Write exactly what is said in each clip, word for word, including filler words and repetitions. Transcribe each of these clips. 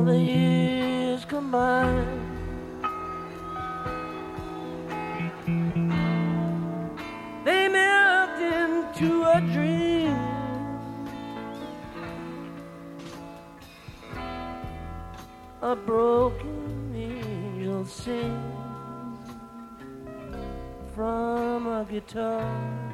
the years combined. They melt into a dream. A broken angel sings from a guitar.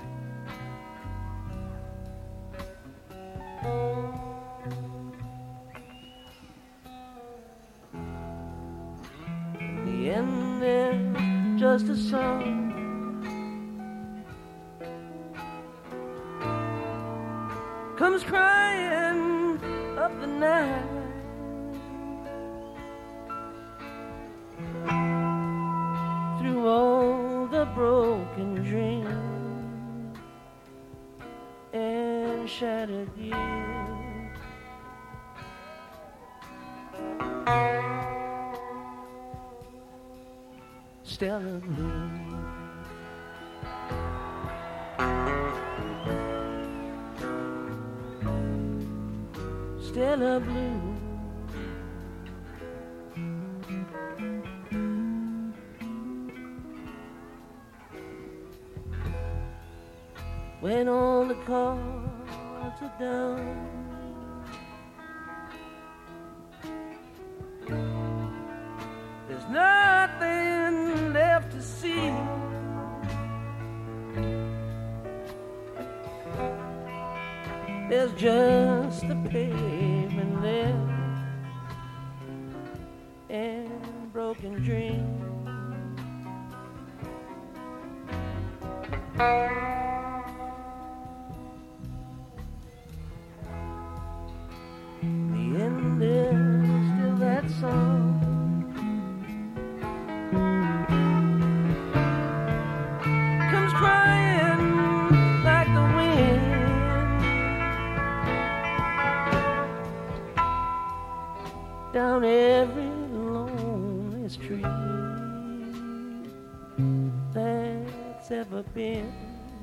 In the end, there's just a song. Comes crying up the night. Through all the broken dreams and shattered years. Stella Blue. Stella Blue. When all the cards are down, there's nothing left to see. There's just the pavement left and broken dreams. The end is still that song. Comes crying like the wind down every lonely street that's ever been.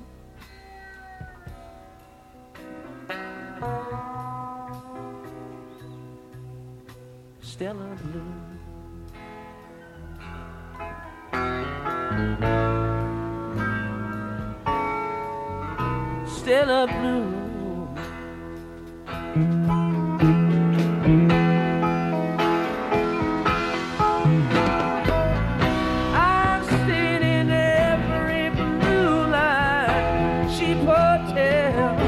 Stella Blue. Stella Blue. I've seen in every blue light she foretells.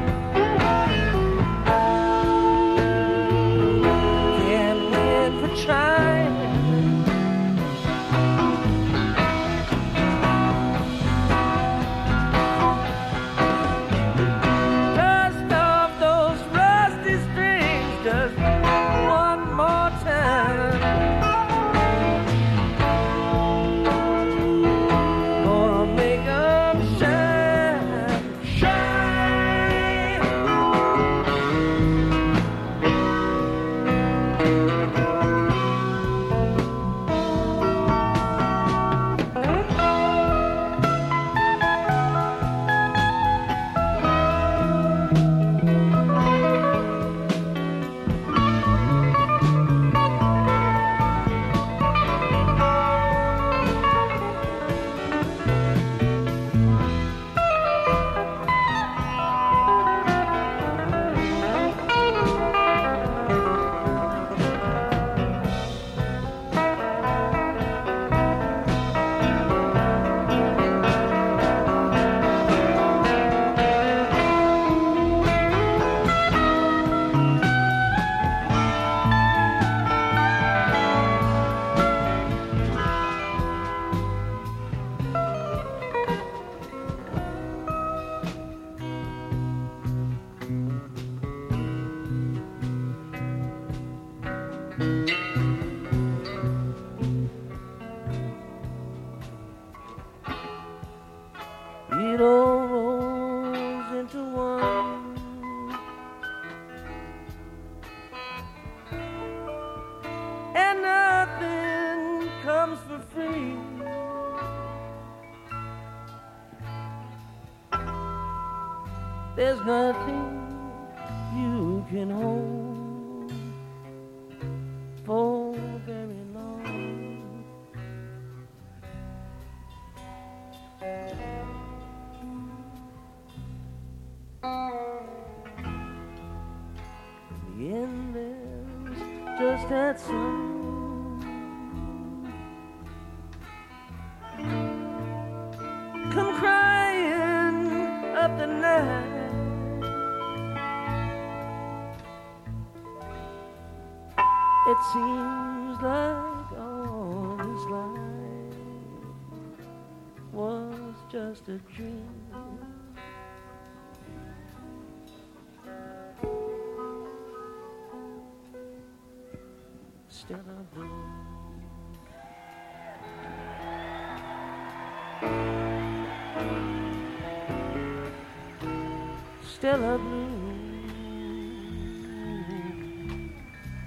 It all rolls into one, and nothing comes for free. There's nothing you can hold that sun come crying up the night. It seems like all this life was just a dream. Still a blue. Still a blue.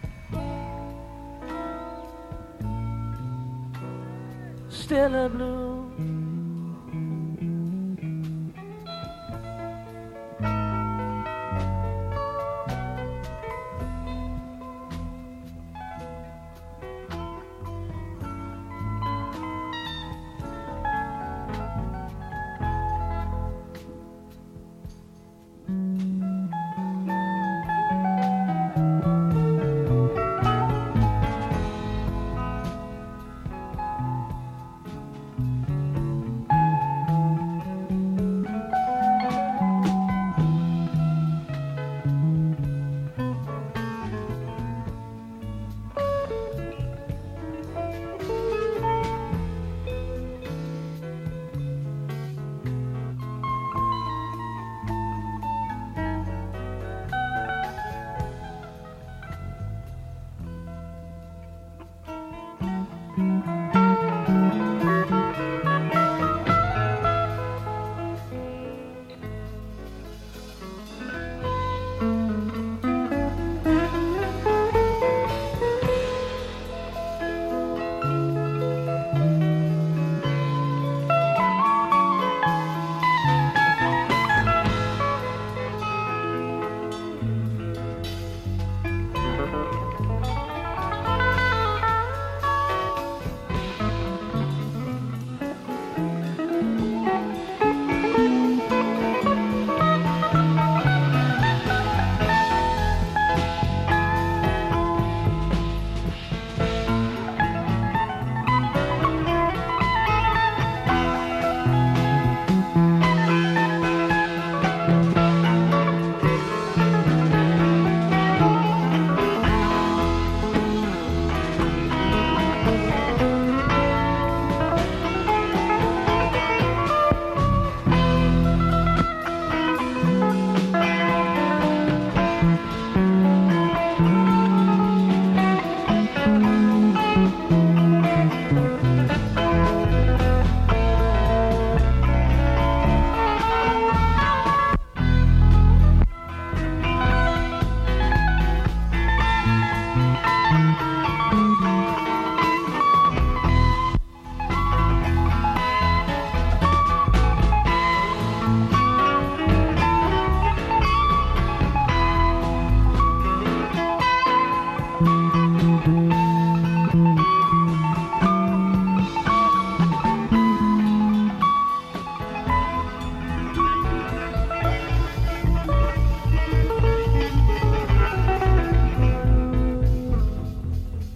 Still a blue.